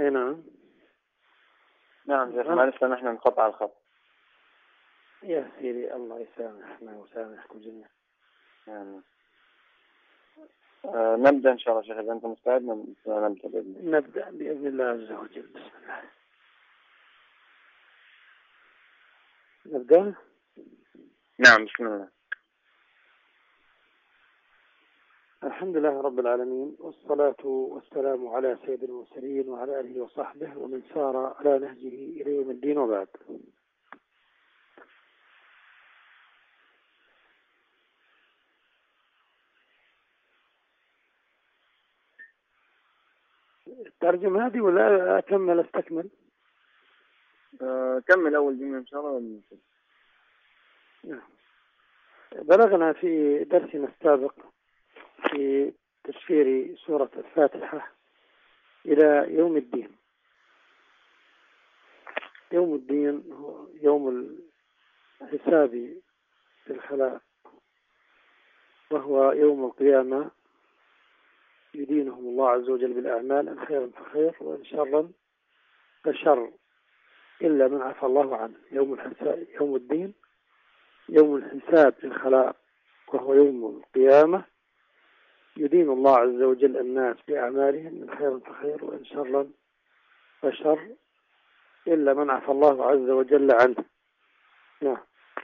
اي نعم. نعم شيخ، معلش نحن انقطع الخط. يا سيدي الله يسامحنا ويسامحكم جميعا. يعني نبدأ إن شاء الله شيخ، إذا أنت مستعد نبدأ بإذن الله عز وجل. بسم الله. نبدأ. نعم بسم الله. الحمد لله رب العالمين، والصلاة والسلام على سيد المرسلين وعلى آله وصحبه ومن سار على نهجه إلى يوم الدين، وبعد. ترجم هذه ولا أكمل استكمل؟ كمل أول جملة إن شاء الله. بلغنا في درسنا السابق في تفسير سورة الفاتحة إلى يوم الدين. يوم الدين هو يوم الحساب في الخلائق، وهو يوم القيامة يدينهم الله عز وجل بالأعمال، إن خيرا فخير وإن شرا فشر، إلا من عفى الله عنه. يوم الدين يوم الحساب في الخلائق، وهو يوم القيامة يدين الله عز وجل الناس بأعمالهم، من خيرا فخير وإن شرا فشر، إلا من عفى الله عز وجل عنه. نعم.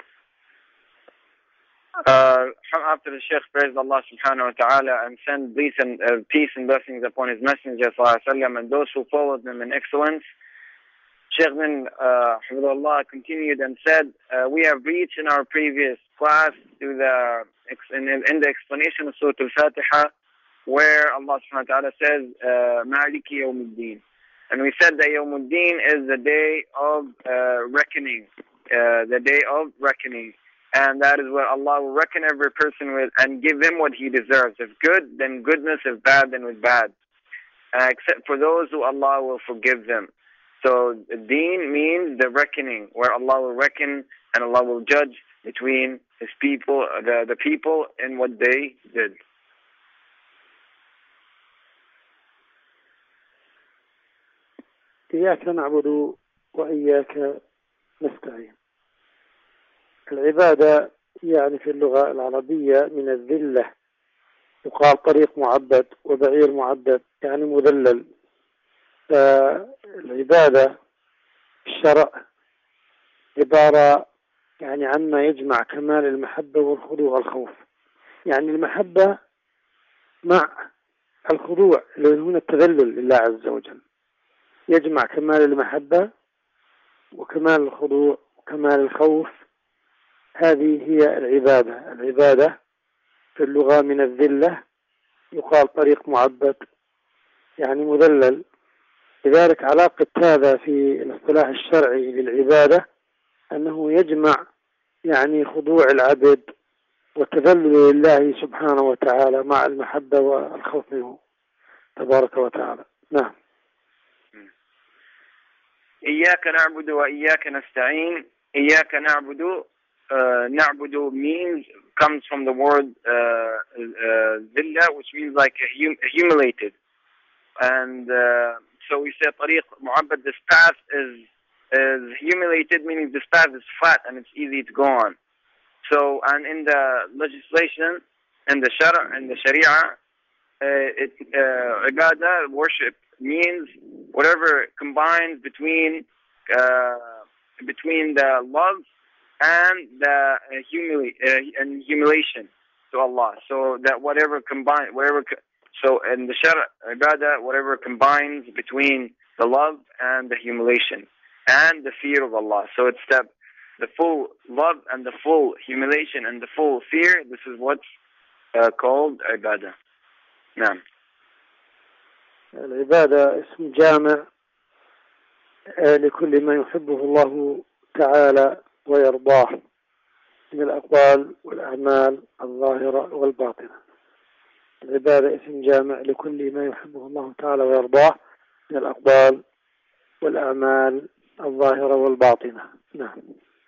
After the Shaykh praised Allah subhanahu wa ta'ala and sent peace and blessings upon his messenger sallallahu alaihi wasallam and those who followed them in excellence, Shaykh bin Hafidhullah continued and said, we have reached in our previous class to in the explanation of Surah Al-Fatiha, where Allah subhanahu wa ta'ala says, Maliki Yawmuddin. And we said that Yawmuddin is the day of reckoning, And that is what Allah will reckon every person with and give him what he deserves. If good, then goodness. If bad, then with bad. Except for those who Allah will forgive them. So Deen means the reckoning, where Allah will reckon and Allah will judge between His people, the people, in what they did. إياك نعبد وإياك نستعين. العبادة يعني في اللغة العربية من الذلة، يقال طريق معبد وبعير معبد، يعني مذلل. فالعبادة الشرع عبارة يعني عما يجمع كمال المحبة والخضوع والخوف. يعني المحبة مع الخضوع، اللي هنا التذلل لله عز وجل، يجمع كمال المحبة وكمال الخضوع وكمال الخوف. هذه هي العبادة. العبادة في اللغة من الذلة، يقال طريق معبد يعني مذلل. لذلك علاقة هذا في الاصطلاح الشرعي للعبادة أنه يجمع يعني خضوع العبد والتذلل لله سبحانه وتعالى مع المحبة والخوف منه تبارك وتعالى. نعم. إياك نعبد وإياك نستعين. إياك نعبد. Na'budu comes from the word zilla, which means like humiliated. And so we say tariq mu'abbad, this path is humiliated, meaning this path is flat and it's easy to go on. So, and in the legislation, in the sharia, ibadah, worship, means whatever combines between the love and the humiliation to Allah. So that so in the Shara Ibadah, whatever combines between the love and the humiliation and the fear of Allah. So it's the full love and the full humiliation and the full fear. This is what's called Ibadah. نعم. العبادة اسم جامع لكل ما يحبه الله تعالى ويرضاه من الأقوال والأعمال الظاهرة والباطنة. العبادة اسم جامع لكل ما يحبه الله تعالى ويرضاه من الأقوال والأعمال الظاهرة والباطنة. نعم.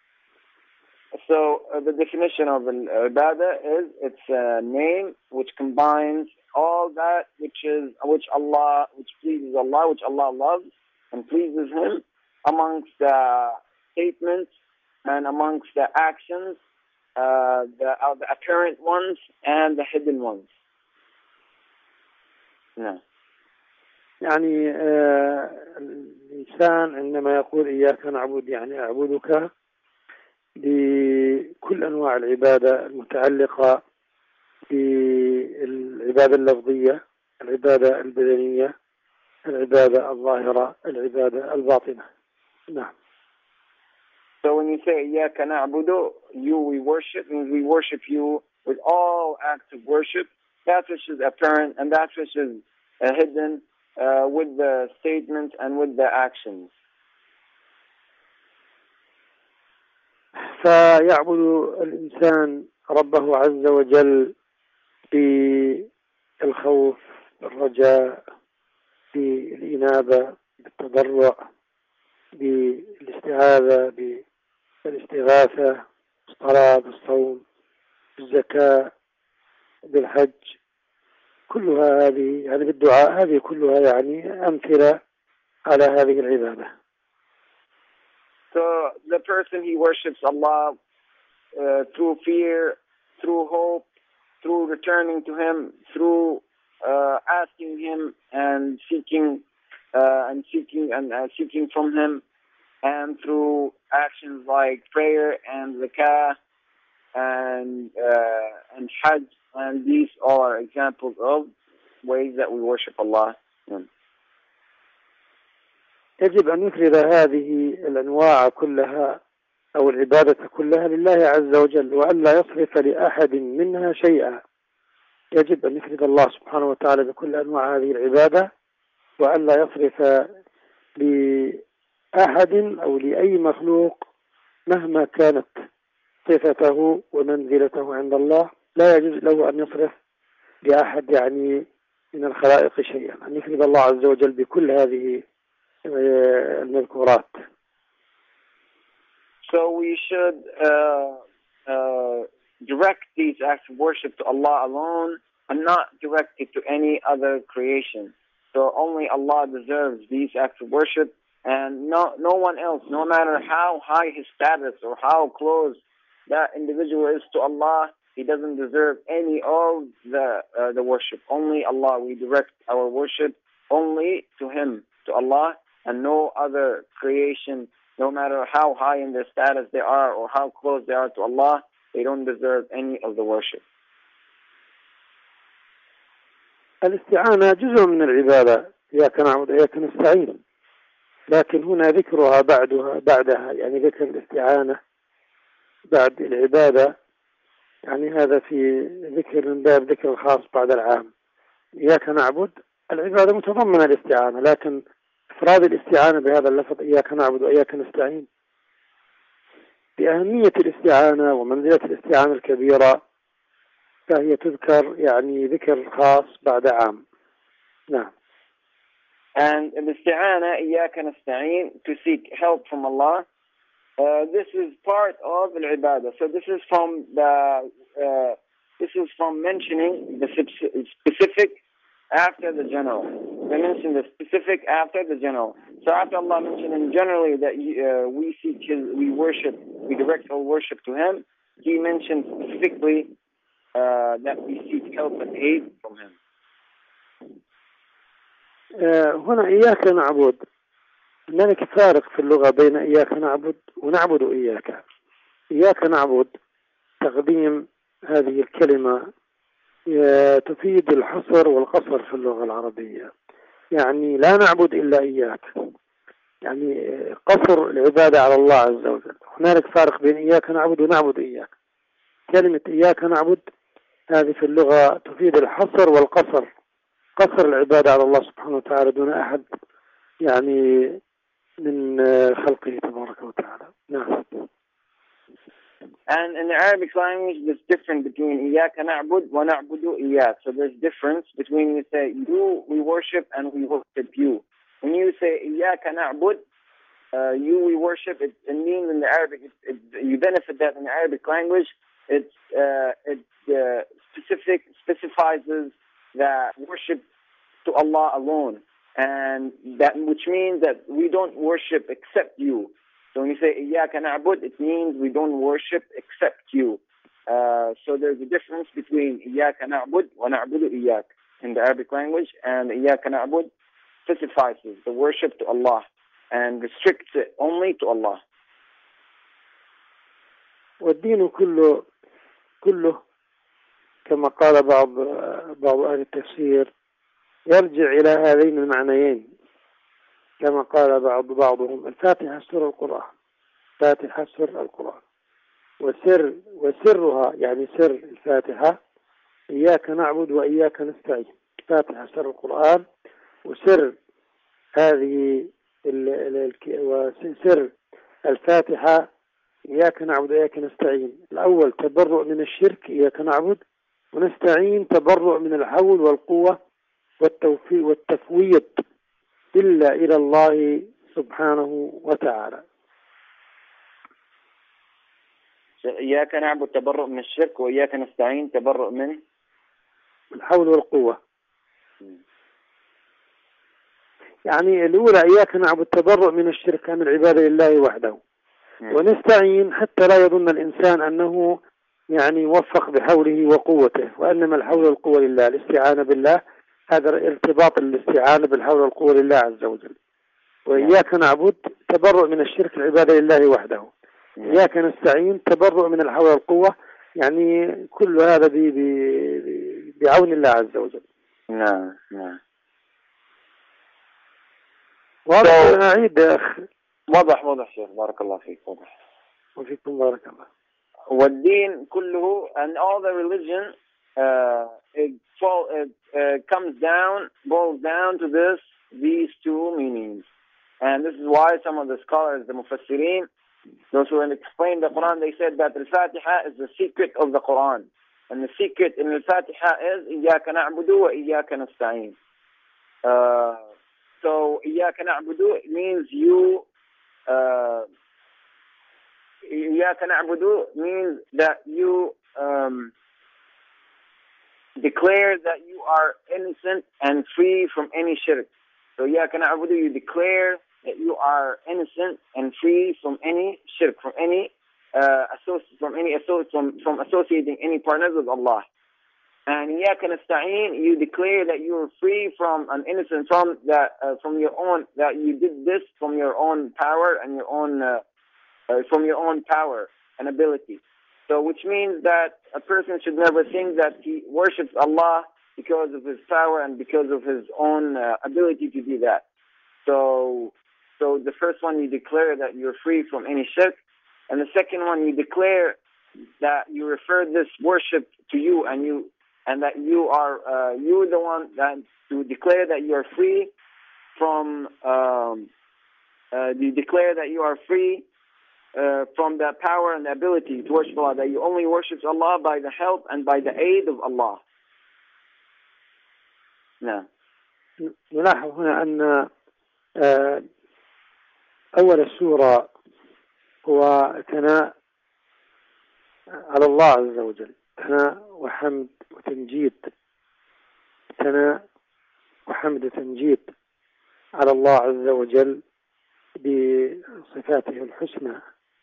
So the definition of ibadah is it's a name which combines all that which pleases Allah, which Allah loves, and pleases Him amongst the statements and amongst the actions, the apparent ones and the hidden ones. No. يعني الإنسان عندما يقول إياك نعبد يعني أعبدك بكل أنواع العبادة المتعلقة بالعبادة اللفظية، العبادة البدنية، العبادة الظاهرة، العبادة الباطنة. نعم. So when you say إياك نعبد, we worship, means we worship you with all acts of worship, that which is apparent and that which is hidden, with the statements and with the actions. فيعبد الإنسان ربه عز وجل بالخوف، بالرجاء، بالإنابة، بالتضرع، بالاستعاذة، بالاستغاثة، بالصلاة، بالصوم، بالزكاة، بالحج، كلها هذه يعني بالدعاء، هذه كلها يعني أمثلة على هذه العبادة. So the person, he worships Allah through fear, through hope, through returning to Him, through asking Him and seeking from Him, and through actions like prayer and zakah and hajj, and these are examples of ways that we worship Allah. يجب أن نفرد هذه الأنواع كلها أو العبادة كلها لله عز وجل، وأن لا يصرف لأحد منها شيئا. يجب أن نفرد الله سبحانه وتعالى بكل أنواع هذه العبادة، وأن لا يصرف لأحد أو لأي مخلوق مهما كانت صفته ومنزلته عند الله، لا يجوز له أن يصرف لأحد يعني من الخلائق شيئا، أن يفرد الله عز وجل بكل هذه المذكورات. So we should direct these acts of worship to Allah alone and not direct it to any other creation. So only Allah deserves these acts of worship, and no one else, no matter how high his status or how close that individual is to Allah, he doesn't deserve any of the worship. Only Allah. We direct our worship only to Him, to Allah, and no other creation, no matter how high in their status they are or how close they are to Allah, they don't deserve any of the worship. الاستعانة جزء من العبادة، إياك نعبد وإياك نستعين، لكن هنا ذكرها بعدها يعني ذكر الاستعانة بعد العبادة، يعني هذا في ذكر من باب ذكر الخاص بعد العام. إياك نعبد العبادة متضمنة الاستعانة، لكن إفراد الاستعانة بهذا اللفظ إياك نعبد وإياك نستعين بأهمية الاستعانة ومنزلة الاستعانة الكبيرة، فهي تذكر يعني ذكر خاص بعد عام. نعم. And الاستعانة إياك نستعين, to seek help from Allah, this is part of al-ibadah. So this is from mentioning the specific after the general. They mention the specific after the general. So after Allah mentioning generally that we worship, we direct our worship to Him, He mentioned specifically that we seek help and aid from Him. هنا إياك نعبد، هناك فارق في اللغة بين إياك نعبد ونعبد إياك. إياك نعبد تقديم هذه الكلمة تفيد الحصر والقصر في اللغة العربية، يعني لا نعبد إلا إياك، يعني قصر العبادة على الله عز وجل. هناك فارق بين إياك نعبد ونعبد إياك. كلمة إياك نعبد هذه في اللغة تفيد الحصر والقصر، قصر العبادة على الله سبحانه وتعالى دون أحد يعني من خلقه تبارك وتعالى. نعم. And in the Arabic language, there's difference between إياك نعبد ونعبد إياك. So there's difference between you say you, we worship, and we worship you. When you say إياك نعبد, you, we worship, it means in the Arabic, you benefit that in the Arabic language. It specifies that worship to Allah alone. and that which means that we don't worship except you. So when you say إياك نعبد, it means we don't worship except you. So there's a difference between إياك نعبد ونعبد إياك in the Arabic language, and إياك نعبد specifies the worship to Allah and restricts it only to Allah. والدين كله كما قال بعض أهل التفسير يرجع إلى هذين المعنيين، كما قال بعضهم الفاتحة سر القرآن، فاتحة سر القرآن، وسرها يعني سر الفاتحة إياك نعبد وإياك نستعين. الفاتحة سر القرآن، وسر هذه وسر الفاتحة إياك نعبد وإياك نستعين. الأول تبرؤ من الشرك، إياك نعبد، ونستعين تبرؤ من الحول والقوة والتفويض إلا إلى الله سبحانه وتعالى. إياك نعبد تبرؤ من الشرك، وإياك نستعين تبرؤ من الحول والقوة. يعني الأولى إياك نعبد تبرؤ من الشرك عن العبادة لله وحده، ونستعين حتى لا يظن الإنسان أنه يعني موفق بحوله وقوته، وإنما الحول والقوة لله. الاستعانة بالله هذا ارتباط الاستعانة بالحول والقوة لله عز وجل. وإياك نعبد تبرؤ من الشرك العبادة لله وحده، إياك نستعين تبرؤ من الحول والقوة، يعني كل هذا بعون الله عز وجل. نعم. واضح؟ أنا أعيد يا أخ. واضح شيخ، بارك الله فيك. واضح. وفيكم بارك الله. والدين كله, and all the religion boils down to these two meanings. And this is why some of the scholars, the Mufassirin, those who explain the Quran, they said that Al-Fatiha is the secret of the Quran. And the secret in Al-Fatiha is إِيَّاكَ نَعْبُدُ وَإِيَّاكَ نَسْتَعِينُ. So إِيَّاكَ نَعْبُدُ means إِيَّاكَ نَعْبُدُ means that you declare that you are innocent and free from any shirk. So إِيَّاكَ نَعْبُدُ, you declare that you are innocent and free from any shirk, from associating any partners with Allah. And إِيَّاكَ نَسْتَعِينُ, you declare that you are free from an innocent from your own, that you did this from your own power and your own power and ability. So which means that a person should never think that he worships Allah because of his power and because of his own ability to do that. So the first one, you declare that you're free from any shirk, and the second one, you declare that you refer this worship to you, and that you are you the one that to declare that you are free from you declare that you are free from the power and the ability to worship Allah, that you only worship Allah by the help and by the aid of Allah. نعم. نلاحظ هنا أن أول السورة هو ثناء على الله عز وجل، ثناء وحمد وتمجيد، ثناء وحمد وتمجيد على الله عز وجل بصفاته الحسنى.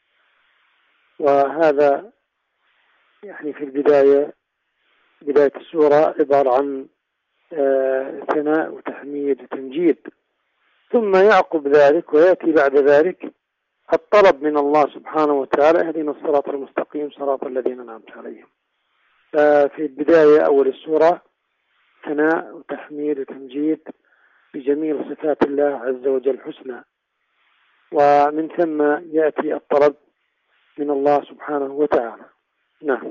وهذا يعني في بداية السورة عبارة عن ثناء وتحميد وتمجيد، ثم يعقب ذلك ويأتي بعد ذلك الطلب من الله سبحانه وتعالى اهدنا الصراط المستقيم صراط الذين أنعمت عليهم. ففي البداية أول السورة ثناء وتحميد وتمجيد بجميل صفات الله عز وجل الحسنى، ومن ثم يأتي الطلب من الله سبحانه وتعالى. نعم.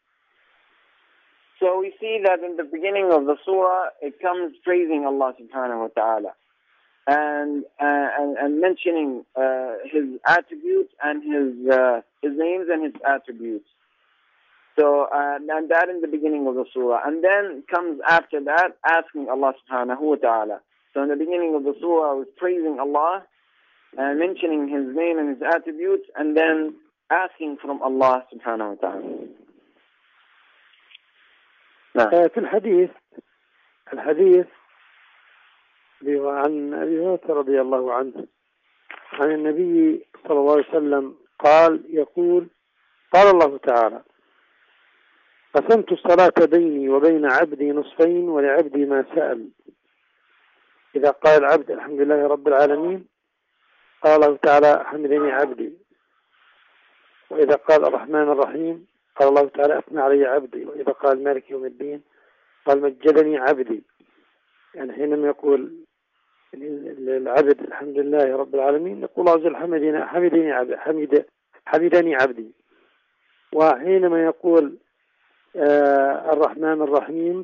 So we see that in the beginning of the surah, it comes praising Allah subhanahu wa ta'ala and mentioning his attributes and his names and his attributes. So and that in the beginning of the surah, and then comes after that asking Allah subhanahu wa ta'ala. So in the beginning of the surah was praising Allah and mentioning his name and his attributes, and then asking from Allah subhanahu wa ta'ala. في الحديث عن أبي هريرة رضي الله عنه عن النبي صلى الله عليه وسلم يقول قال الله تعالى: قسمت الصلاة بيني وبين عبدي نصفين ولعبدي ما سأل. إذا قال العبد الحمد لله رب العالمين قال الله تعالى: حمدني عبدي. وإذا قال الرحمن الرحيم قال الله تعالى: أثنى علي عبدي. وإذا قال مالك يوم الدين قال: مجدني عبدي. يعني حينما يقول العبد الحمد لله رب العالمين يقول الله عز وجل: حمدني عبدي. وحينما يقول الرحمن الرحيم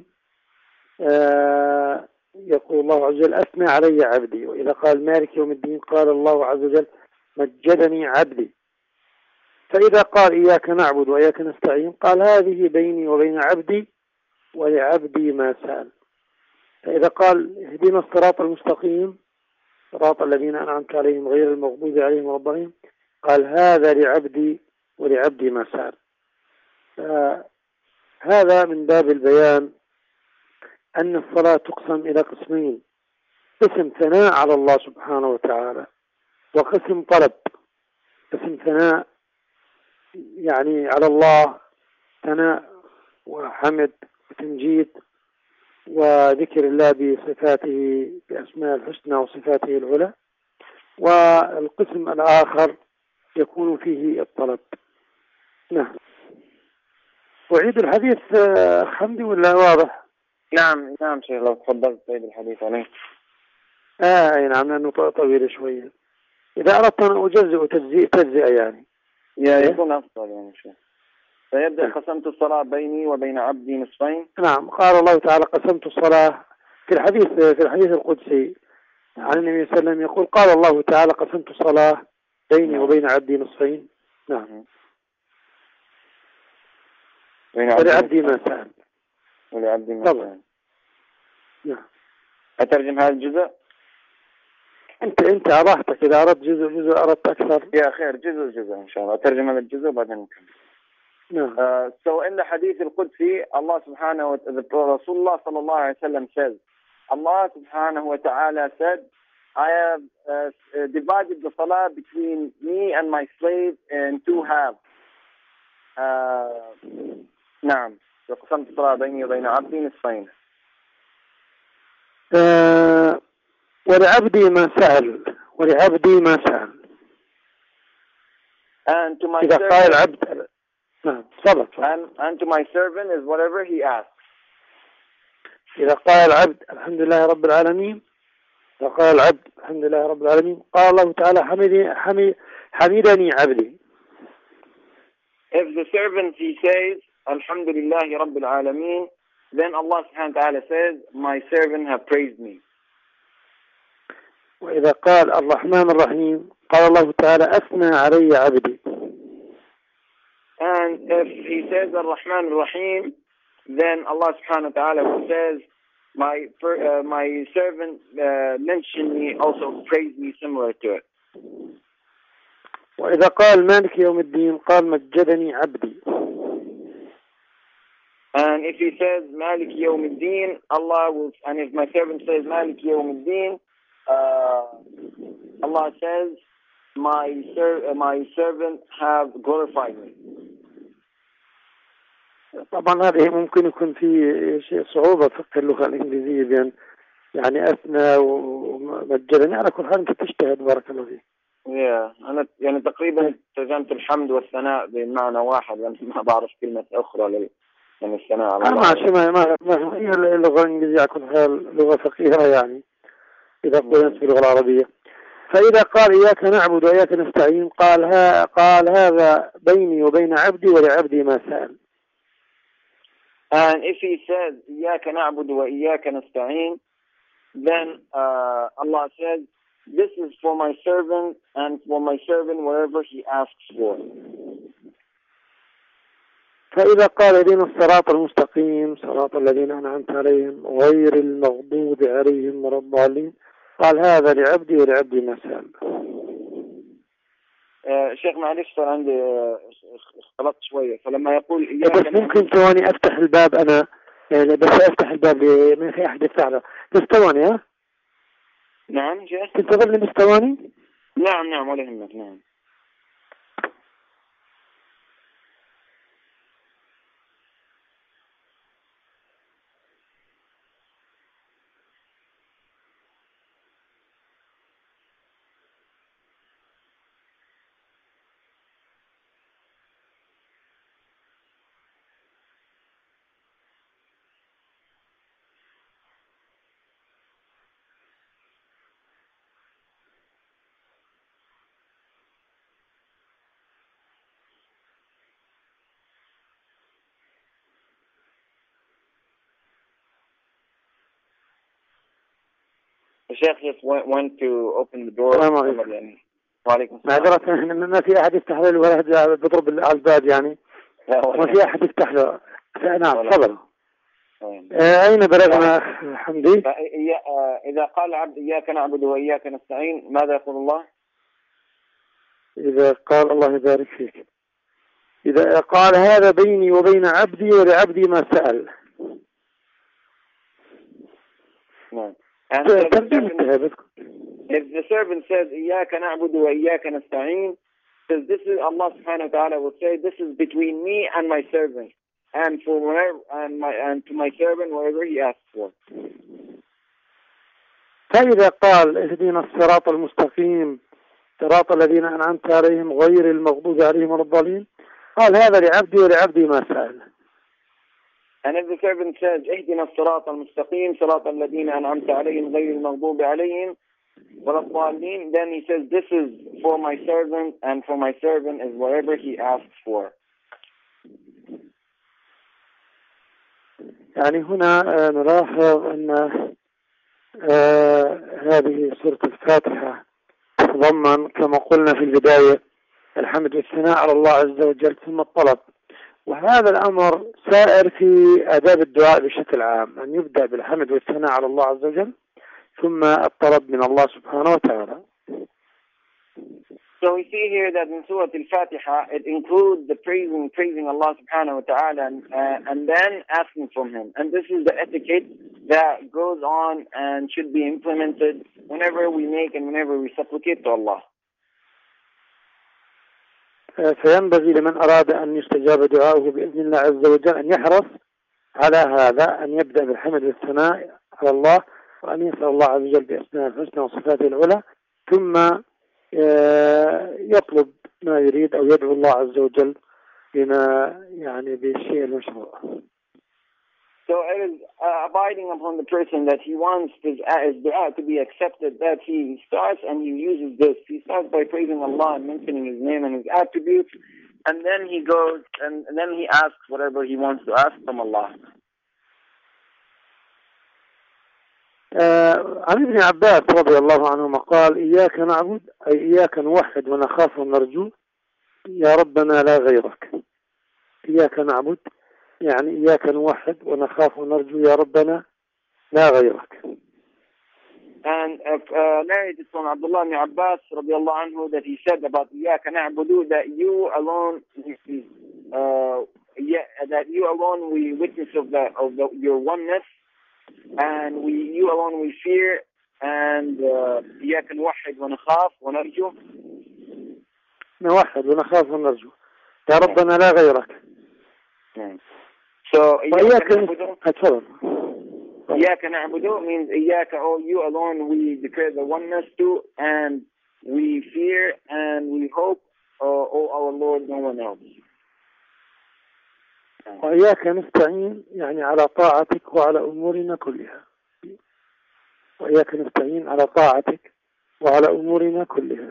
يقول الله عز وجل: أثنى علي عبدي. وإذا قال مالك يوم الدين قال الله عز وجل: مجدني عبدي. فإذا قال إياك نعبد وإياك نستعين قال: هذه بيني وبين عبدي ولعبدي ما سأل. فإذا قال اهدنا الصراط المستقيم صراط الذين أنعمت عليهم غير المغضوب عليهم ولا الضالين قال: هذا لعبدي ولعبدي ما سأل. هذا من باب البيان أن الصلاة تقسم إلى قسمين: قسم ثناء على الله سبحانه وتعالى، وقسم طلب. قسم ثناء يعني على الله ثناء وحمد وتمجيد وذكر الله بصفاته بأسماء الحسنى وصفاته العلى. والقسم الآخر يكون فيه الطلب. نعم. أعيد الحديث حمدي ولا واضح؟ نعم شيخ، لو تفضلت تعيد الحديث عليه. أي نعم، لأنه طويل شوية. إذا أردت أن أجزئ تجزئة يعني يكون أفضل يعني شيخ. فيبدأ: قسمت الصلاة بيني وبين عبدي نصفين. نعم. قال الله تعالى: قسمت الصلاة في الحديث القدسي عن النبي صلى الله عليه وسلم يقول: قال الله تعالى: قسمت الصلاة بيني وبين عبدي نصفين. نعم. ولعبدي ما سأل. ولعبدي ما سأل. نعم. أترجم هذا الجزء؟ أنت على راحتك، إذا أردت جزء أردت أكثر. يا خير، جزء إن شاء الله. أترجم هذا الجزء وبعدين نكمل. نعم. So in the hadith al-Qudsi, Allah subhanahu wa ta'ala, Rasulullah sallallahu alayhi wa sallam says, Allah subhanahu wa ta'ala said, I have divided the salah between me and my slave in two halves. نعم. وقسمت الصلاة بيني وبين عبدي نصفين. ولعبدي ما سأل. And to my إذا servant, قال العبد نعم تفضل. And to my servant is whatever he asks. إذا قال العبد الحمد لله رب العالمين، قال الله تعالى: حمدني عبدي. If the servant he says Alhamdulillah Rabbil Alameen, then Allah subhanahu wa ta'ala says, my servant have praised me. وإذا قال الرحمن الرحيم قال الله تعالى: أثنى علي عبدي. And if he says Ar-Rahman Ar-Rahim, then Allah subhanahu wa ta'ala says, my servant mentioned me, also praised me similar to it. وإذا قال مالك يوم الدين قال: مجدني عبدي. And if he says Malik Yawm al-Din, Allah will, and if my servant says Malik Yawm al-Din, Allah says, my servant have glorified me. طبعا هذه ممكن يكون في شيء صعوبة في اللغة الإنجليزية بين يعني أثنى ومجدني. على كل حال أنت تجتهد، بارك الله فيك. أنا يعني تقريبا ترجمت الحمد والثناء بمعنى واحد، لأن ما بعرف كلمة أخرى يعني الثناء على الله. ما هي اللغة الإنجليزية على كل حال لغة فقيرة يعني إذا قلت في اللغة العربية. فإذا قال إياك نعبد وإياك نستعين قال هذا بيني وبين عبدي ولعبدي ما سأل. And if he says إياك نعبد وإياك نستعين, then Allah says, this is for my servant, and for my servant whatever he asks for. فإذا قال اهدنا الصراط المستقيم صراط الذين أنعمت عليهم غير المغضوب عليهم ولا الضالين قال هذا لعبدي ولعبدي ما سأل. شيخ معلش صار عندي اختلطت شوية، فلما يقول بس ممكن ثواني أفتح الباب أنا، بس أفتح الباب ما في أحد يفتح له، بس ثواني. نعم شيخ. تنتظر لي مستواني؟ نعم ولا يهمك. نعم. The Sheikh just went to open the door. وعليكم السلام. معذرة ما في أحد يفتح له ولا أحد بيضرب على الباب يعني. ما في أحد يفتح له. نعم تفضل. أين بلغنا حمدي؟ إذا قال عبد إياك نعبد وإياك نستعين ماذا يقول الله؟ إذا قال الله يبارك فيك، إذا قال هذا بيني وبين عبدي ولعبدي ما سأل. نعم. And if the servant says إياك نعبد وإياك نستعين, says this is Allah subhanahu wa ta'ala will say this is between me and my servant, and for whatever and to my servant whatever he asks for. فإذا قال اهدنا الصراط المستقيم صراط الذين أنعمت عليهم غير المغضوب عليهم ولا الضالين، قال هذا لعبدي ولعبدي ما سأل. And if the servant says اهدنا الصراط المستقيم صراط الذين أنعمت عليهم غير المغضوب عليهم ولا الضالين, then he says this is for my servant and for my servant is whatever he asks for. يعني هنا نلاحظ أن هذه سورة الفاتحة تتضمن كما قلنا في البداية الحمد والثناء على الله عز وجل ثم الطلب، وهذا الأمر سائر في آداب الدعاء بشكل عام، أن يبدأ بالحمد والثناء على الله عز وجل ثم الطلب من الله سبحانه وتعالى. So we see here that in Surah Al-Fatiha it includes the praising Allah subhanahu wa ta'ala and then asking from Him. And this is the etiquette that goes on and should be implemented whenever we make and whenever we supplicate to Allah. فينبغي لمن أراد أن يستجاب دعاؤه بإذن الله عز وجل أن يحرص على هذا، أن يبدأ بالحمد والثناء على الله وأن يسأل الله عز وجل بأسماء الحسنى وصفاته العلى ثم يطلب ما يريد أو يدعو الله عز وجل بما يعني بالشيء المشروع. So it is abiding upon the person that he wants his dua to be accepted, that he starts and he uses this. He starts by praising Allah and mentioning His name and His attributes, and then he goes and then he asks whatever he wants to ask from Allah. عن ابن عباس رضي الله عنهما قال إياك نعبد أي إياك نوحد ونخاف ونرجو يا ربنا لا غيرك. إياك نعبد يعني إياك نوحد ونخاف ونرجو يا ربنا لا غيرك. And narrated from Abdullah ibn Abbas radiallahu anhu that he said about إياك نعبد that you alone we witness of your oneness, and you alone we fear, and إياك نوحد ونخاف ونرجو. نوحد ونخاف ونرجو يا ربنا لا غيرك. So إياك نعبد means إياك, oh you alone we declare the oneness to, and we fear and we hope, oh our Lord, no one else. وإياك نستعين يعني على طاعتك وعلى أمورنا كلها. وإياك نستعين على طاعتك وعلى أمورنا كلها.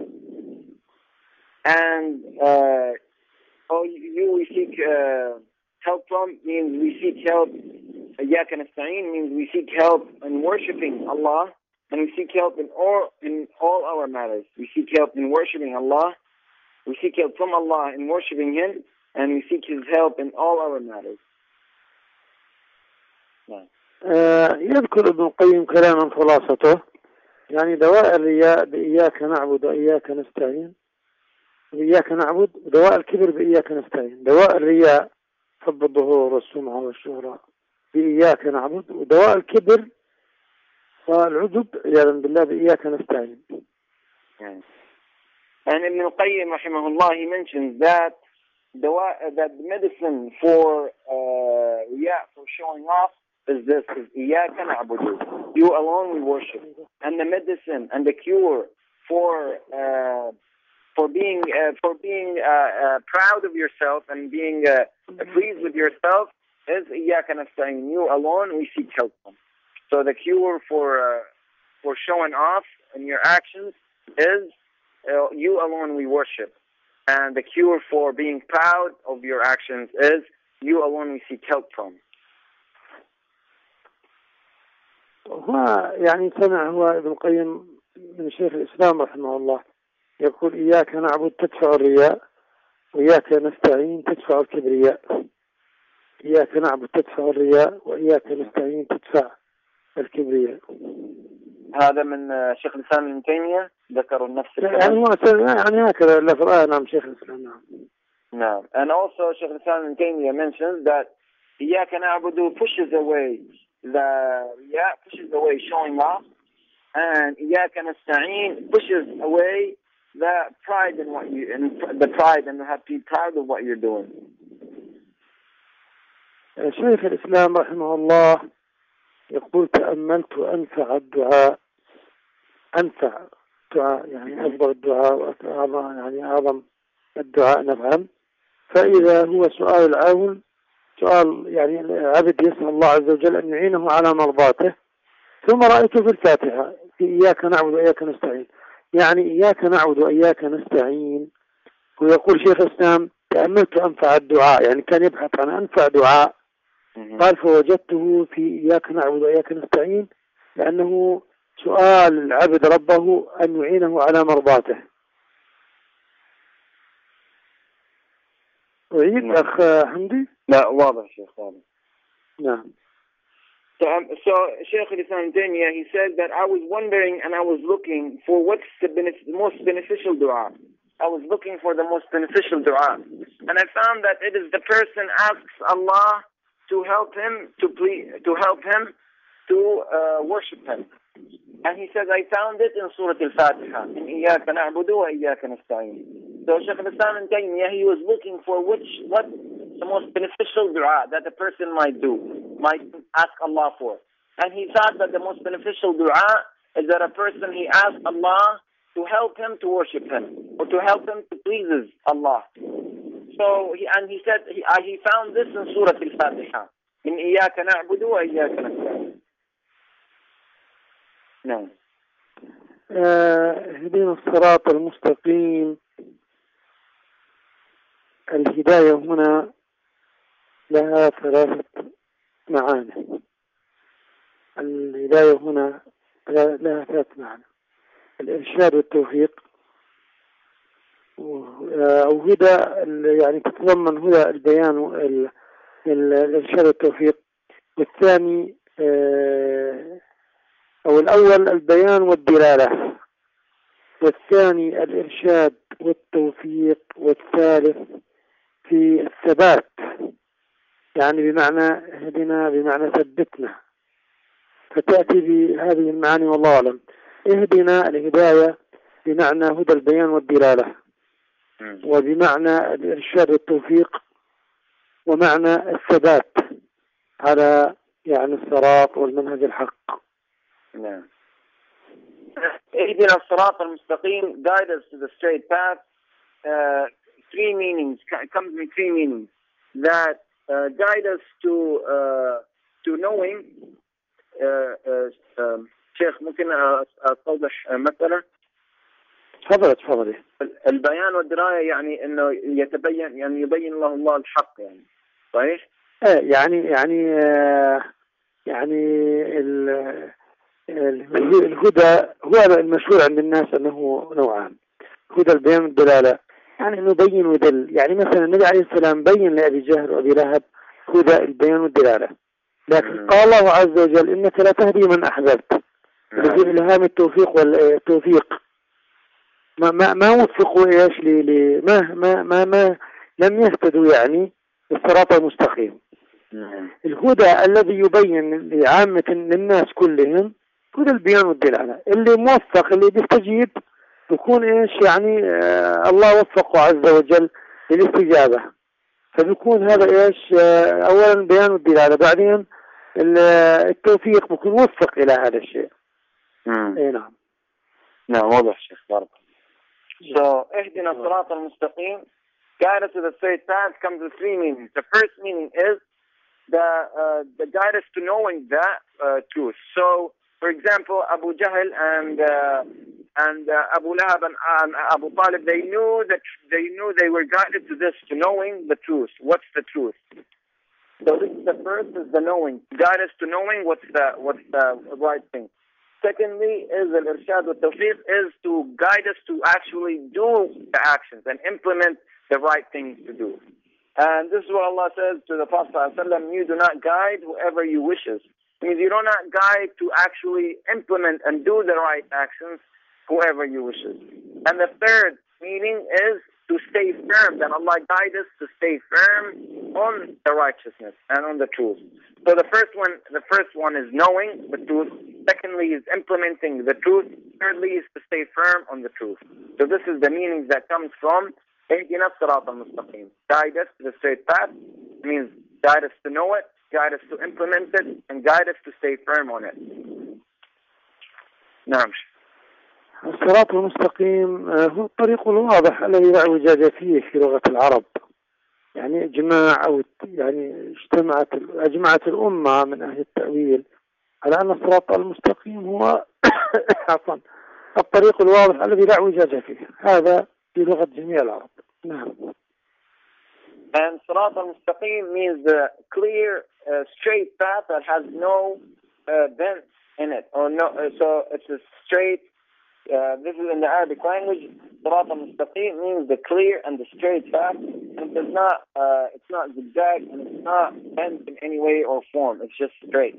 And you we seek help from means we seek help. إياك نستعين means we seek help in worshiping Allah, and we seek help in all our matters. We seek help in worshiping Allah. We seek help from Allah in worshiping Him, and we seek His help in all our matters. يذكر ابن القيم كلاما خلاصته يعني دواء الرياء بإياك نعبد وإياك نستعين، بإياك نعبد، ودواء الكبر بإياك نستعين. دواء الرياء حب الظهور والسمعة والشهرة بإياك نعبد، ودواء الكبر والعجب عياذا بالله بإياك نستعين. And Ibn al-Qayyim rahimahullah, he mentions that the medicine for for showing off is this: is iyyaka na'budu, you alone we worship. And the medicine and the cure for being proud of yourself and being pleased with yourself is iyyaka nasta'in, you alone we seek help from. So the cure for showing off in your actions is you alone we worship, and the cure for being proud of your actions is you alone we seek help from. هو يعني سمع هو ابن القيم من شيخ الإسلام رحمه الله يقول إياك نعبد تدفع الرياء وإياك نستعين تدفع الكبرياء. إياك نعبد تدفع الرياء وإياك نستعين تدفع الكبرياء. هذا من شيخ الإسلام ابن تيمية ذكروا نفس الكلام. يعني هكذا اللفظ. نعم شيخ الإسلام. نعم. And also Sheikh Islam ibn Taymiyyah mentions that إياك نعبد pushes away showing off, and إياك نستعين pushes away the pride in what you and the pride and have to be proud of what you're doing. شيخ الإسلام رحمه الله يقول تأملت أنفع الدعاء يعني أفضل الدعاء وأعظم يعني أعظم الدعاء نفعا، فإذا هو سؤال العون، سؤال يعني العبد يسأل الله عز وجل أن يعينه على مرضاته. ثم رأيته في الفاتحة في إياك نعبد وإياك نستعين، يعني إياك نعبد وإياك نستعين. ويقول شيخ الإسلام تأملت أنفع الدعاء، يعني كان يبحث عن أنفع دعاء، قال فوجدته في إياك نعبد وإياك نستعين، لأنه سؤال العبد ربه أن يعينه على مرضاته. أعيد أخ حمدي؟ لا واضح شيخ واضح. نعم. So Sheikh Islam Taymiyyah, he said that I was wondering and I was looking for what's the most beneficial dua. I was looking for the most beneficial dua, and I found that it is the person asks Allah to help him to worship him. And he says, I found it in Surah Al-Fatiha, in إِيَّاكَ نَعْبُدُ وَإِيَّاكَ نَسْتَعِينُ. So Shaykh al-Islam ibn Taymiyyah, he was looking for what the most beneficial dua that a person might ask Allah for. And he thought that the most beneficial dua is that a person, he asks Allah to help him to worship him, or to help him to please Allah. So he said he found this in Surah Al-Fatiha, in إِيَّاكَ نَعْبُدُ وَإِيَّاكَ نَسْتَعِينُ. نعم. اهدنا الصراط المستقيم. الهداية هنا لها ثلاثة معاني. الهداية هنا لها ثلاث معاني: الإرشاد والتوفيق، أو هدى يعني تتضمن هدى البيان الإرشاد والتوفيق. والثاني أو الأول البيان والدلالة، والثاني الإرشاد والتوفيق، والثالث في الثبات، يعني بمعنى اهدنا بمعنى ثبتنا. فتأتي بهذه المعاني والله أعلم. اهدنا الهداية بمعنى هدى البيان والدلالة، وبمعنى الإرشاد والتوفيق، ومعنى الثبات على يعني الصراط والمنهج الحق. نعم. اهدنا الصراط المستقيم, guide us to the straight path. Three meanings, comes in three meanings that guide us to knowing. شيخ ممكن أوضح مسألة؟ تفضل. البيان والدراية يعني إنه يتبين، يعني يبين الله الحق، يعني صحيح؟ الهدى هو المشهور عند الناس أنه نوعان: هدى البيان والدلالة، يعني أنه بين ودل. يعني مثلا النبي عليه السلام بين لأبي جهل وأبي لهب هدى البيان والدلالة، لكن قال الله عز وجل إنك لا تهدي من أحببت، في إلهام التوفيق والتوفيق. ما وفقوا إيش ما لم يهتدوا يعني الصراط المستقيم. الهدى الذي يبين لعامة للناس كلهم كل البيان والدلالة. اللي موفق اللي بيستجيب بيكون إيش يعني الله وفقه عز وجل للاستجابة، فبيكون هذا إيش أولا بيان والدلالة، بعدين التوفيق بيكون موفق إلى هذا الشيء. إيه نعم. نعم واضح شيخ بارك. So اهدنا الصراط المستقيم, guide us to the straight path, comes with three meanings. The first meaning is the guide us to knowing that truth. So, for example, Abu Jahl and Abu Lahab and Abu Talib, they knew they were guided to this, to knowing the truth. What's the truth? So this is the first, is the knowing. Guide us to knowing what's the right thing. Secondly, is al-irshad wa tawfiq, is to guide us to actually do the actions and implement the right things to do. And this is what Allah says to the Prophet ﷺ, you do not guide whoever you wishes. It means you do not guide to actually implement and do the right actions whoever you wishes. And the third meaning is to stay firm, that Allah guide us to stay firm on the righteousness and on the truth. So the first one is knowing the truth. Secondly is implementing the truth. Thirdly is to stay firm on the truth. So this is the meaning that comes from Ihdina as-Sirat al-Mustaqim. Guide us to the straight path. It means guide us to know it, guide us to implement it, and guide us to stay firm on it. نعم. الصراط المستقيم هو الطريق الواضح الذي لا اعوجاج فيه في لغة العرب. يعني إجماع أو يعني أجمعت الأمة من أهل التأويل على أن الصراط المستقيم هو عفوا الطريق الواضح الذي لا اعوجاج فيه. هذا في لغة جميع العرب. نعم. And Sirat al-Mustaqim means the clear, straight path that has no bend in it, or no. So it's a straight. This is in the Arabic language. Sirat al-Mustaqim means the clear and the straight path, and it does not. It's not zigzag and it's not bent in any way or form. It's just straight.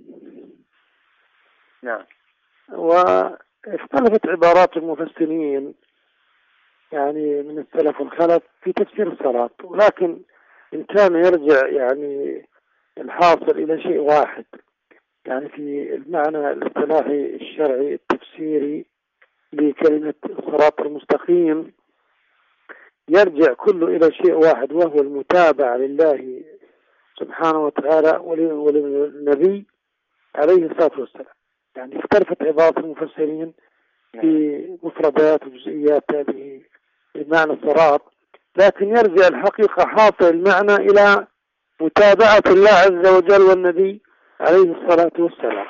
No. واختلفت عبارات المفسرين يعني من السلف والخلف في تفسير الصراط، ولكن إن كان يرجع يعني الحاصل إلى شيء واحد، يعني في المعنى الاصطلاحي الشرعي التفسيري لكلمة الصراط المستقيم يرجع كله إلى شيء واحد، وهو المتابعة لله سبحانه وتعالى وللنبي عليه الصلاة والسلام. يعني اختلفت عبارات المفسرين في مفردات وجزئيات هذه المعنى الصراط، لكن يرجع الحقيقة حاصل المعنى إلى متابعة الله عز وجل والنبي عليه الصلاة والسلام.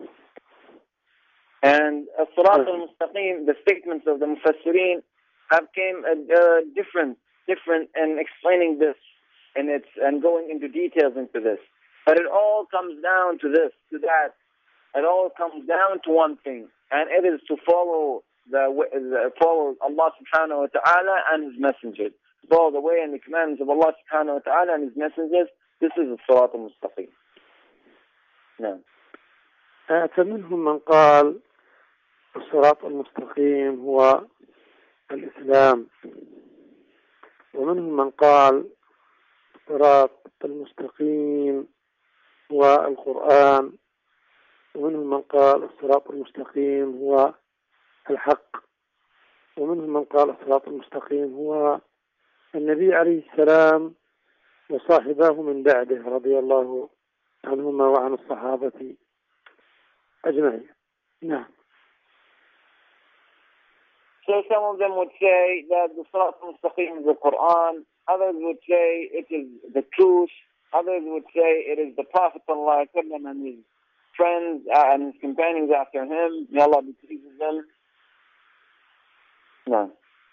And الصراط المستقيم, the statements of the Mufassirin have came different in explaining this and going into details into this. But it all comes down to this, to that. It all comes down to one thing, and it is to follow follow Allah subhanahu wa ta'ala and His messengers. Follow the way and the commands of Allah subhanahu wa ta'ala and His messengers. This is the Sirat al-Mustaqim. نعم. فمنهم من قال الصراط المستقيم هو الإسلام، ومنهم من قال الصراط المستقيم هو القرآن، ومنهم من قال الصراط المستقيم هو الحق، ومنهم من قال الصراط المستقيم هو النبي عليه السلام وصاحباه من بعده رضي الله عنهما وعن الصحابة أجمعين. نعم. So some of them would say that the Sirat al-Mustaqim is the Quran. Others would say it is the truth. Others would say it is the Prophet ﷺ and his friends and his companions after him. May Allah be pleased with them. No.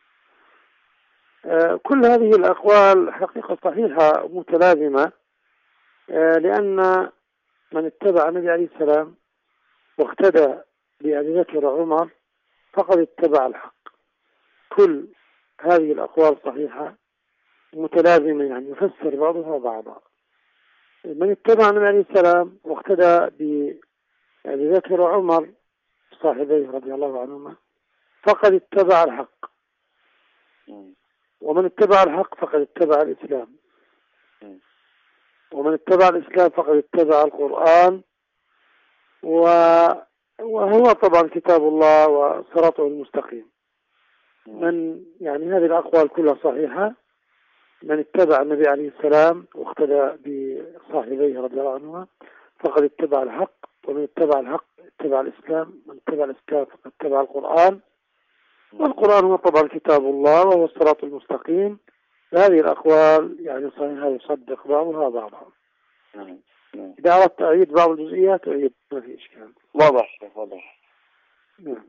كل هذه الأقوال حقيقة صحيحة متلازمة، لأن من اتبع النبي عليه السلام واقتدى بأبي بكر وعمر فقد اتبع الحق. كل هذه الأقوال صحيحة متلازمة، يعني يفسر بعضها بعضا. من اتبع النبي عليه السلام واقتدى بأبي بكر وعمر صاحبيه رضي الله عنهما فقد اتبع الحق، ومن اتبع الحق فقد اتبع الإسلام، ومن اتبع الإسلام فقد اتبع القرآن، وهو طبعا كتاب الله وصراطه المستقيم. من يعني هذه الأقوال كلها صحيحة. من اتبع النبي عليه السلام واقتدى بصاحبيه رضي الله عنهما فقد اتبع الحق، ومن اتبع الحق اتبع الإسلام، من اتبع الإسلام فقد اتبع القرآن، والقرآن هو طبعا كتاب الله وهو الصراط المستقيم. هذه الأقوال يعني صحيحة يصدق بعضها بعضا. إذا أردت أعيد بعض الجزئيات أعيد، ما في إشكال. واضح. نعم.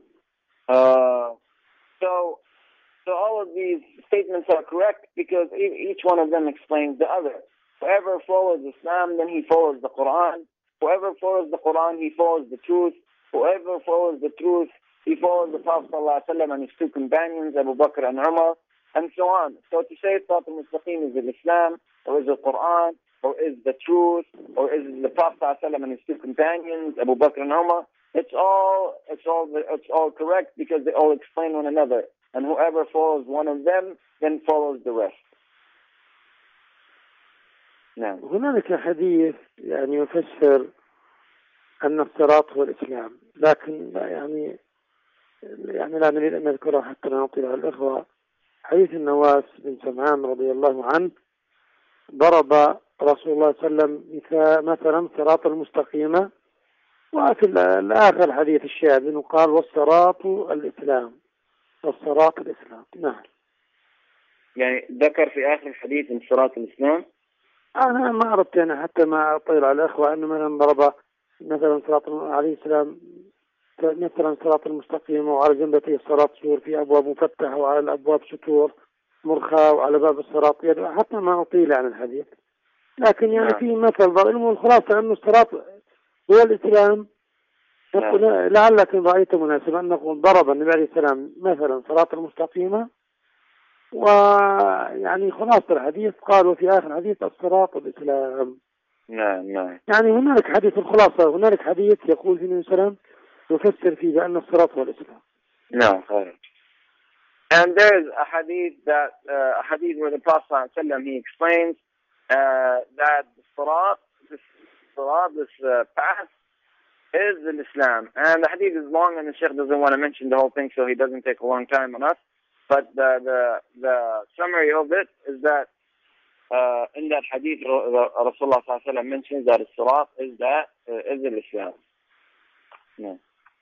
So all of these statements are correct because each one of them explains the other. Whoever follows Islam, then he follows the Quran. Whoever follows the Quran, he follows the truth. Whoever follows the truth, he follows the Prophet ﷺ and his two companions, Abu Bakr and Umar, and so on. So to say Sirat al-Mustaqim is it Islam, or is it Quran, or is the truth, or is it the Prophet ﷺ and his two companions, Abu Bakr and Umar, it's all correct because they all explain one another. And whoever follows one of them, then follows the rest. نعم. هنالك حديث يعني يفسر أن الصراط هو الإسلام، لكن يعني لا نريد أن نذكره حتى لا نطيل على الإخوة. حديث النواس بن سمعان رضي الله عنه ضرب رسول الله صلى الله عليه وسلم مثلا صراط المستقيمة، وفي الآخر حديث الشاذ وقال والصراط الإسلام، والصراط الإسلام. نعم. يعني ذكر في آخر الحديث من صراط الإسلام. أنا ما أردت يعني حتى ما أطيل على الأخوة أنه مثلا ضرب مثلا صراط عليه السلام مثلا صراط المستقيم، وعلى جنبته الصراط سور في أبواب مفتحة، وعلى الأبواب ستور مرخاة، وعلى باب الصراط يد، حتى ما أطيل عن الحديث. لكن يعني في مثل ضرب الخلاصة أنه الصراط هو الإسلام. لعلكم رأيت مناسبا أن نقول ضرب النبي عليه السلام مثلا صراط المستقيمة، ويعني خلاصة الحديث قال وفي آخر الحديث الصراط الإسلام. نعم. يعني هنالك حديث الخلاصة، هنالك حديث يقول في النبي صلى الله عليه وسلم يفسر فيه بأن الصراط هو الإسلام. نعم. And there is a hadith where the Prophet ﷺ, he explains that the Sirat, this path, is in Islam. And the hadith is long, and the Sheikh doesn't want to mention the whole thing, so he doesn't take a long time on us. But the summary of it is that in that hadith, Rasulullah ﷺ mentions that the Sirat is in Islam. No.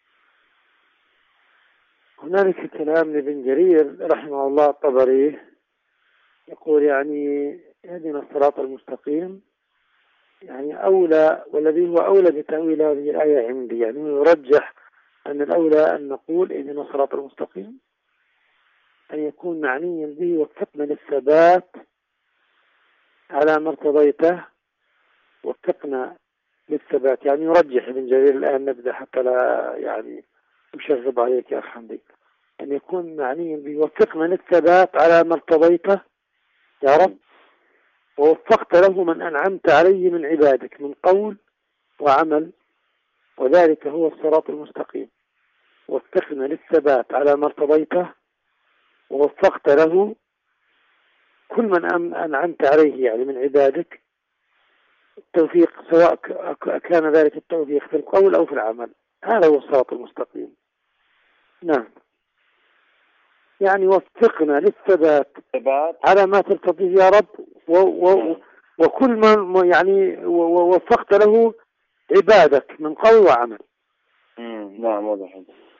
هنالك كلام لابن جرير رحمه الله الطبري يقول يعني هذه الصراط المستقيم يعني أولى، والذي هو أولى بتأويل هذه الآية عندي، يعني يرجح أن الأولى أن نقول إن الصراط المستقيم أن يكون معنيا به وفقنا للثبات على ما ارتضيته، وفقنا للثبات، يعني يرجح ابن جرير الآن نبدأ حتى لا يعني مشغب عليك يا أخ حمدي، أن يكون معنيا به وفقنا للثبات على ما ارتضيته يا رب، ووفقت له من أنعمت عليه من عبادك من قول وعمل، وذلك هو الصراط المستقيم. وفقنا للثبات على ما ارتضيته، ووفقت له كل من أنعمت عليه يعني من عبادك التوفيق، سواء كان ذلك التوفيق في القول أو في العمل. هذا هو الصراط المستقيم. نعم. يعني وفقنا للثبات على ما ترتضيه يا رب، وكل من يعني ووفقت له عبادك من قول وعمل. نعم واضح.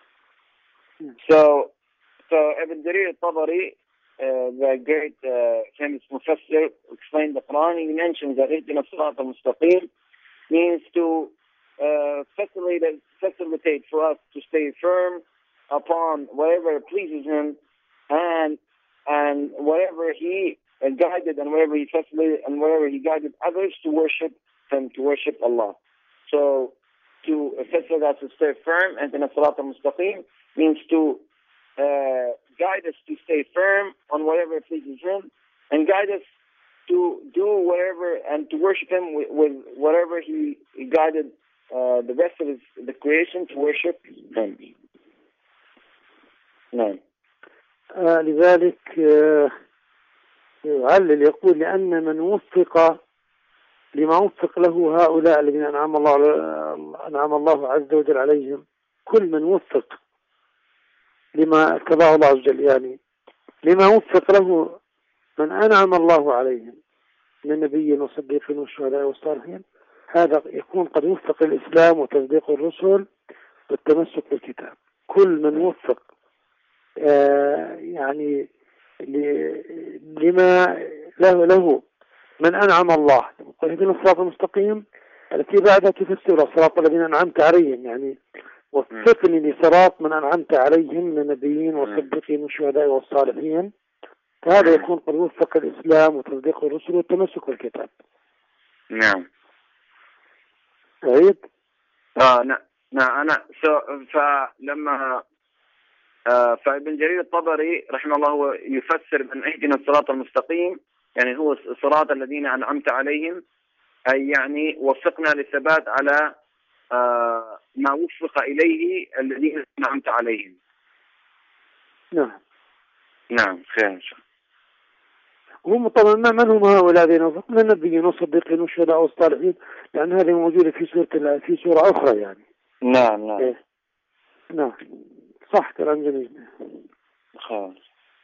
So Ibn Jarir al-Tabari, the great famous Mufassir, explained the Quran. He mentions that Ihdina as-Sirat al-Mustaqim means to facilitate for us to stay firm upon whatever pleases Him, and whatever He guided, and wherever He facilitated, and wherever He guided others to worship Him, to worship Allah. So to facilitate us to stay firm, and Ihdina as-Sirat al-Mustaqim means to guide us to stay firm on whatever pleases Him, and guide us to do whatever and to worship Him with whatever He guided the rest of the creation to worship Him. نعم. لذلك يعلل يقول لأن من وفق لما وفق له هؤلاء الذين أنعم الله عز وجل عليهم كل من وفق لما اتبعه الله عز وجل، يعني لما وفق له من أنعم الله عليهم من نبي وصديق والشهداء والصالحين، هذا يكون قد وفق الإسلام وتصديق الرسل والتمسك بالكتاب. كل من وفق يعني لما له من أنعم الله، اهدنا الصراط المستقيم التي بعدها تفسر صراط الذين أنعمت عليهم، يعني وفقني لصراط من أنعمت عليهم من النبيين والصديقين والشهداء والصالحين. فهذا يكون قد وفق الإسلام وتصديق الرسل والتمسك بالكتاب. نعم. عيد. نعم. فلما فابن جرير الطبري رحمه الله هو يفسر من اهدنا الصراط المستقيم، يعني هو الصراط الذين أنعمت عليهم، أي يعني وفقنا للثبات على ما وفق إليه الذين أنعمت عليهم. نعم خير إن شاء الله. هم طبعا من هم هؤلاء الذين وفق؟ من النبيين والصديقين والشهداء والصالحين، لأن هذه موجودة في سورة أخرى يعني. نعم. إيه؟ نعم صح، كلام جميل. خير.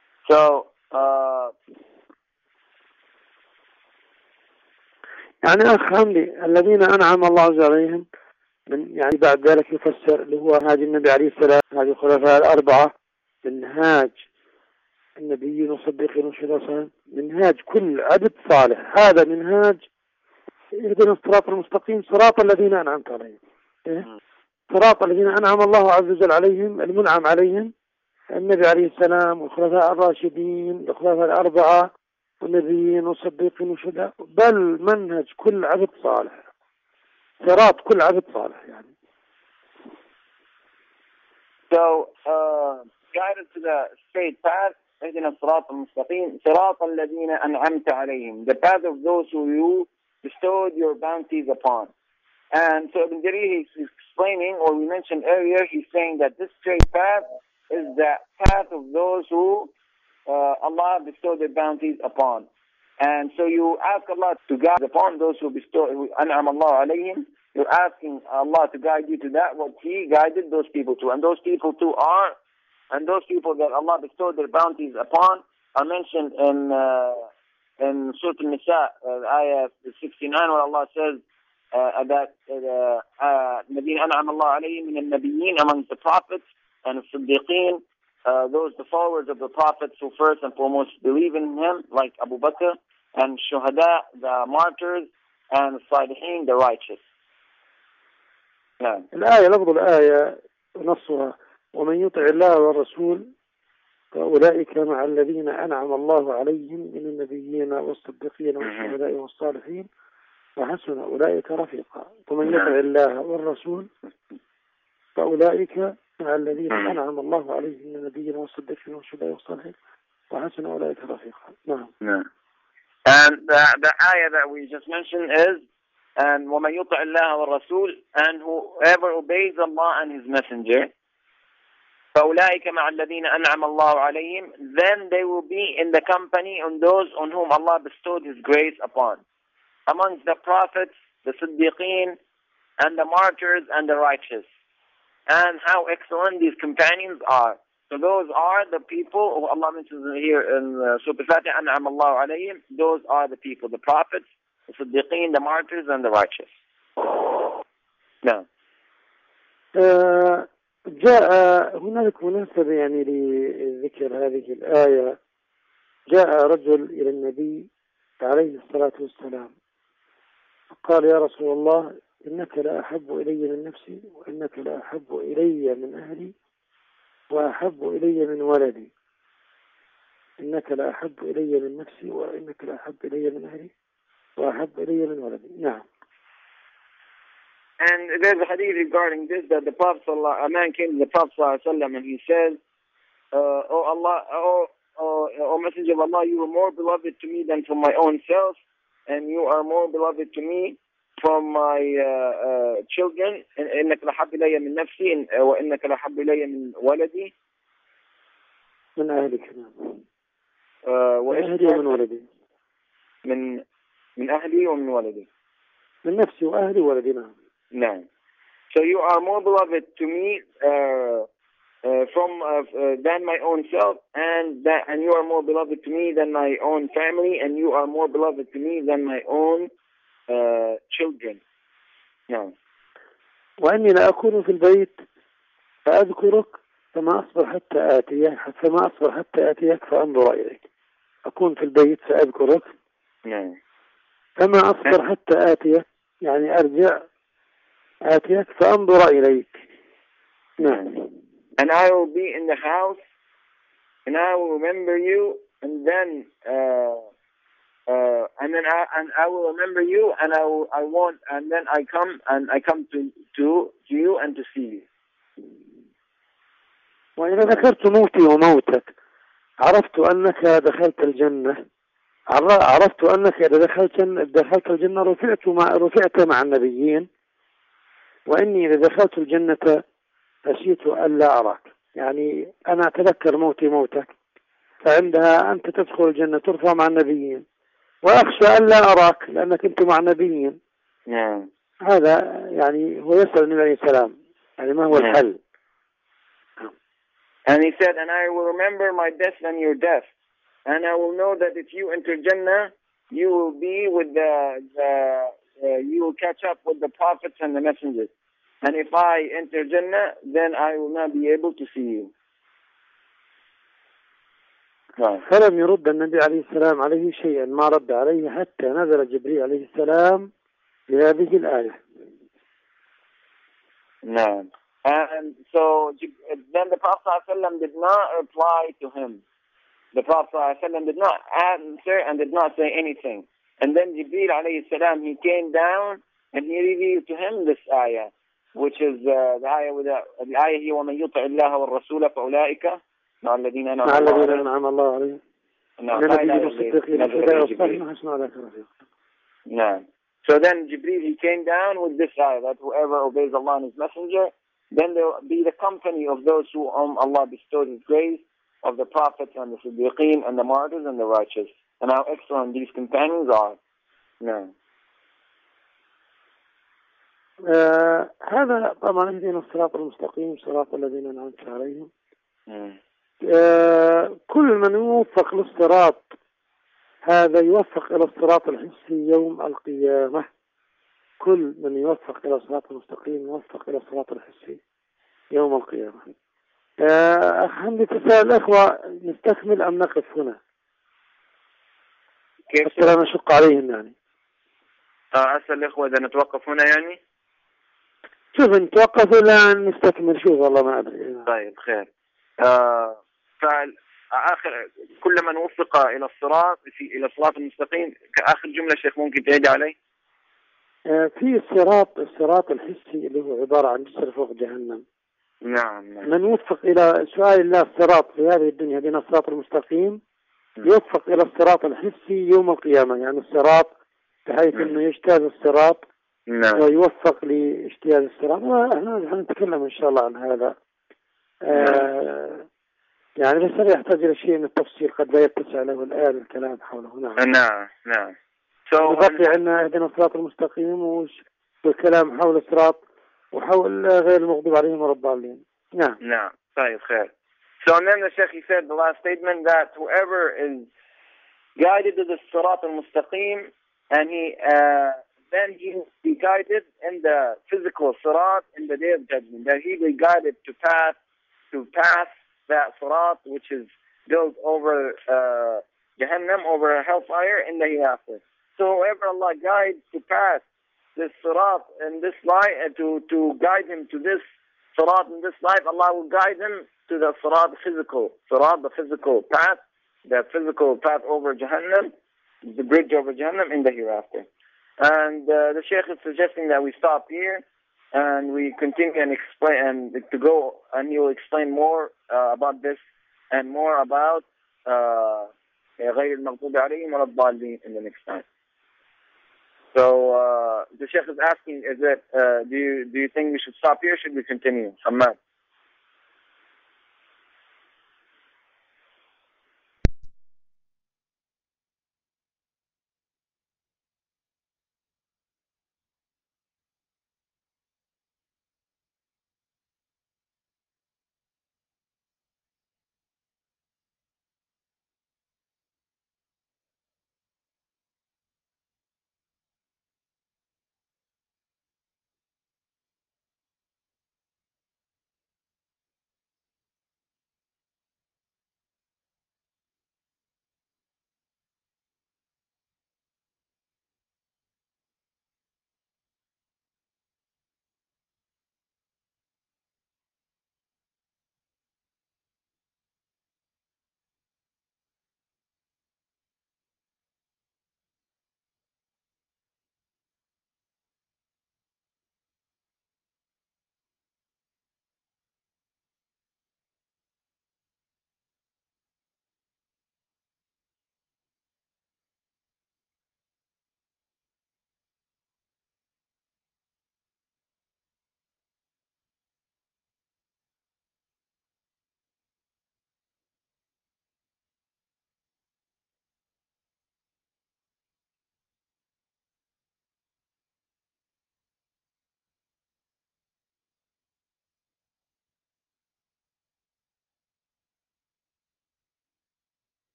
يعني أخ عملي الذين أنعم الله عز وجل عليهم، من يعني بعد ذلك يفسر اللي هو هذه النبي عليه السلام، هذه الخلفاء الأربعة، منهاج النبيين والصديقين والشهداء، منهاج كل عبد صالح. هذا منهاج اهدنا الصراط المستقيم صراط الذين أنعمت عليهم. إيه؟ صراط الذين أنعم الله عز وجل عليهم، المنعم عليهم النبي عليه السلام والخلفاء الراشدين الخلفاء الأربعة والنبيين والصديقين والشهداء، بل منهج كل عبد صالح، صراط كل عبد صالح يعني. So guided to the straight path, اهدنا الصراط المستقيم صراط الذين أنعمت عليهم, the path of those who you bestowed your bounties upon. And so Ibn Jarir is explaining, or we mentioned earlier, he's saying that this straight path is the path of those who Allah bestowed their bounties upon. And so you ask Allah to guide upon those who bestow an'am Allah alayhim. You're asking Allah to guide you to that what He guided those people to, and those people too are, and those people that Allah bestowed their bounties upon are mentioned in Surah An-Nisa, ayah 69, where Allah says that الذين أنعم الله عليهم من النبيين, amongst the prophets, and الصديقين, those the followers of the prophets who first and foremost believe in him, like Abu Bakr, and shuhada, the martyrs, and الصالحين, the righteous. نعم. الآية لفظ الآية نصها ومن يطع الله والرسول فأولئك مع الذين أنعم الله عليهم من النبيين والصديقين والشهداء والصالحين وحسن أولئك رفيقا. ومن يطع الله والرسول فأولئك مع الذين أنعم الله عليهم من النبيين والصديقين والشهداء والصالحين وحسن أولئك رفيقا. نعم. And the ayah that we just mentioned is, and وَمَنْ يُطِعِ اللَّهَ وَالرَّسُولِ, and whoever obeys Allah and His Messenger, فَأُولَٰئِكَ مَعَ الَّذِينَ أَنْعَمَ اللَّهُ عَلَيْهِمْ, then they will be in the company of those on whom Allah bestowed His grace upon, amongst the prophets, the Siddiqeen, and the martyrs, and the righteous. And how excellent these companions are. So those are the people who Allah mentions here in Surah Al-Fatiha, أَنْعَمَ اللَّهُ عَلَيْهِمْ. Those are the people, the prophets, the Siddiqeen, the martyrs, and the righteous. نعم. جاء هناك مناسبة يعني لذكر هذه الآية. جاء رجل إلى النبي عليه الصلاة والسلام قال يا رسول الله إنك لا أحب إلي من نفسي وإنك لا أحب إلي من أهلي وأحب إلي من ولدي. إنك لا أحب إلي من نفسي وإنك لا أحب إلي من أهلي وأحب إلي من ولدي. نعم. And there's a hadith regarding this, that the Prophet, a man came to the Prophet ﷺ and he says, "Oh Allah, oh Messenger of Allah, you are more beloved to me than from my own self, and you are more beloved to me from my children. إنك لحب إلي من نفسي وإنك لحب إلي من ولدي." من أهلك. نعم. من أهلي ومن ولدي. من أهلي ومن ولدي. من نفسي وأهلي وولدي. نعم. نعم. So you are more beloved to me than my own self, and you are more beloved to me than my own family, and you are more beloved to me than my own children. No. وإني لا أكون في البيت فأذكرك فما أصبر حتى آتيك فأنظر إليك. أكون في البيت فأذكرك فما أصبر حتى آتيك، يعني أرجع آتيك فأنظر إليك. نعم. And I will be in the house, and I will remember you, and then I will remember you, and I come to you and to see you. وإذا ذكرت موتي وموتك عرفت أنك دخلت الجنة، عرفت أنك إذا دخلت الجنة رفعت مع النبيين، وإني إذا دخلت الجنة خشيت ألا أراك. يعني أنا أتذكر موتي موتك، فعندها أنت تدخل الجنة ترفع مع النبيين، وأخشى ألا أراك لأنك أنت مع النبيين. هذا يعني هو يسأل النبي عليه السلام يعني ما هو الحل. And he said, and I will remember my death and your death, and I will know that if you enter Jannah, you will be with you will catch up with the prophets and the messengers. And if I enter Jannah, then I will not be able to see you. فلم يرد النبي عليه السلام عليه شيئا، ما رد عليه حتى نزل جبريل عليه السلام بهذه الآية. نعم. And so then the Prophet ﷺ did not reply to him. The Prophet ﷺ did not answer and did not say anything. And then Jibreel alayhi salam, he came down and he revealed to him this ayah, which is the ayah here, وَمَنْ يُطِعِ اللَّهَ وَالرَّسُولَ فَأُولَٰئِكَ مع الذين أنعم الله عليهم. نعم. So then Jibreel, he came down with this ayah that whoever obeys Allah and His Messenger, then there will be the company of those whom Allah bestowed His grace, of the prophets and the Siddiqeen and the martyrs and the righteous. And how excellent these companions are. No. هذا طبعا اهدنا الصراط المستقيم صراط الذين أنعمت عليهم. كل من يوفق للصراط هذا يوفق إلى الصراط الحسي يوم القيامة. كل من يوفق إلى الصراط المستقيم يوفق إلى الصراط الحسي يوم القيامة. حمدي تسأل الأخوة نستكمل أم نقف هنا؟ حتى لا نشق عليهم يعني. أسأل الأخوة إذا نتوقف هنا يعني؟ شوف نتوقف ولا نستكمل؟ شوف والله ما أدري. طيب خير. فآخر كل من وفق إلى الصراط المستقيم، كآخر جملة شيخ ممكن تعيد علي؟ في الصراط الحسي اللي هو عبارة عن جسر فوق جهنم. نعم. من يوفق إلى سؤال الله الصراط في هذه الدنيا دين الصراط المستقيم يوفق إلى الصراط الحسي يوم القيامة، يعني الصراط بحيث أنه يجتاز الصراط ويوفق لاجتياز الصراط. ونحن نتكلم إن شاء الله عن هذا. يعني بس يحتاج إلى شيء من التفصيل قد لا يتسع له الآن الكلام حوله. نعم. بقي عندنا اهدنا الصراط المستقيم والكلام حول الصراط وحول غير المغضوب عليهم ولا الضالين. نعم. طيب خير. So and then the Sheikh, he said the last statement that whoever is guided to the Sirat al-Mustaqim and then he will be guided in the physical Sirat in the Day of Judgment, that he will be guided to pass that Sirat which is built over Jahannam, over hellfire in the hereafter. So whoever Allah guides to pass this Sirat in this life, to guide him to this Sirat in this life, Allah will guide him to the Sirat the physical path over Jahannam, the bridge over Jahannam in the hereafter. And the Shaykh is suggesting that we stop here and we continue and explain and to go, and he will explain more about this and more about غير المغضوب عليهم ولا الضالين in the next time. So the Shaykh is asking, do you think we should stop here or should we continue? Hamad.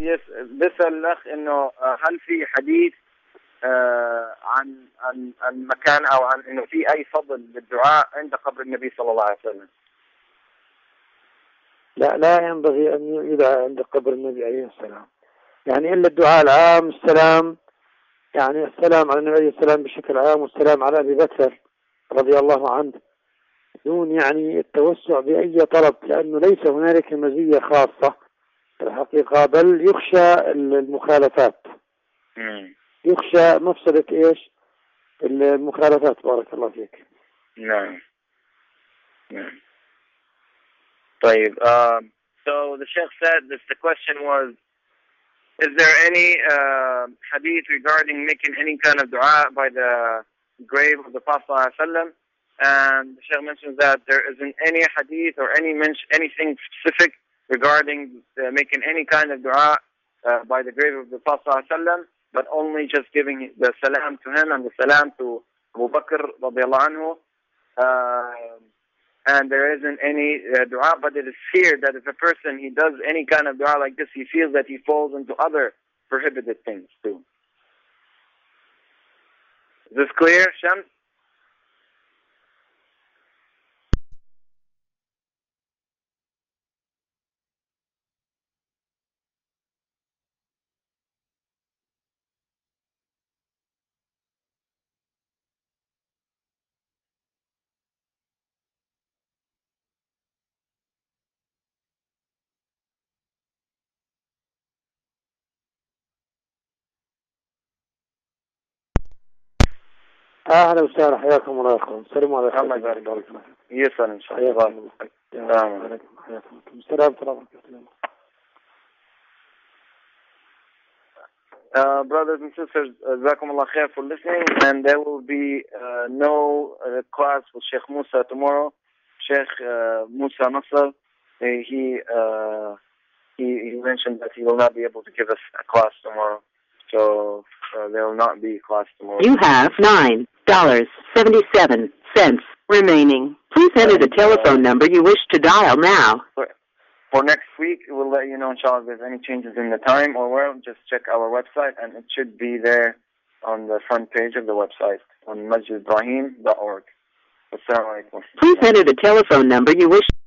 بيسأل الأخ إنه هل في حديث عن مكان أو عن إنه في أي فضل للدعاء عند قبر النبي صلى الله عليه وسلم؟ لا ينبغي أن يدعى عند قبر النبي عليه السلام، يعني إلا الدعاء العام، السلام، يعني السلام على النبي عليه السلام بشكل عام، والسلام على أبي بكر رضي الله عنه، دون يعني التوسع بأي طلب، لأنه ليس هنالك مزية خاصة الحقيقة، بل يخشى المخالفات، يخشى مفسدة إيش المخالفات. بارك الله فيك. نعم. طيب. So the Sheikh said this. The question was, is there any hadith regarding making any kind of dua by the grave of the Prophet ﷺ? And the Sheikh mentions that there isn't any hadith or anything specific regarding making any kind of dua by the grave of the Prophet ﷺ, but only just giving the salam to him and the salam to Abu Bakr radiallahu anhu. And there isn't any dua, but it is feared that if a person, he does any kind of dua like this, he feels that he falls into other prohibited things too. Is this clear, Shams? أهلا وسهلا، حياكم الله يا أخوان. السلام عليكم. الله يبارك فيك. يسأل إن شاء الله. السلام عليكم. السلام عليكم. Brothers and sisters, Jazakumullah khair for listening, and there will be no class with Sheikh Musa tomorrow. Sheikh Musa Nasr, he mentioned that he will not be able to give us a class tomorrow, so there will not be a class tomorrow. You have $9.77 remaining. Please enter the telephone number you wish to dial now. For next week, we'll let you know, inshallah, if there's any changes in the time or where. Just check our website, and it should be there on the front page of the website on masjidibrahim.org. Assalamu alaikum. Please enter the telephone number you wish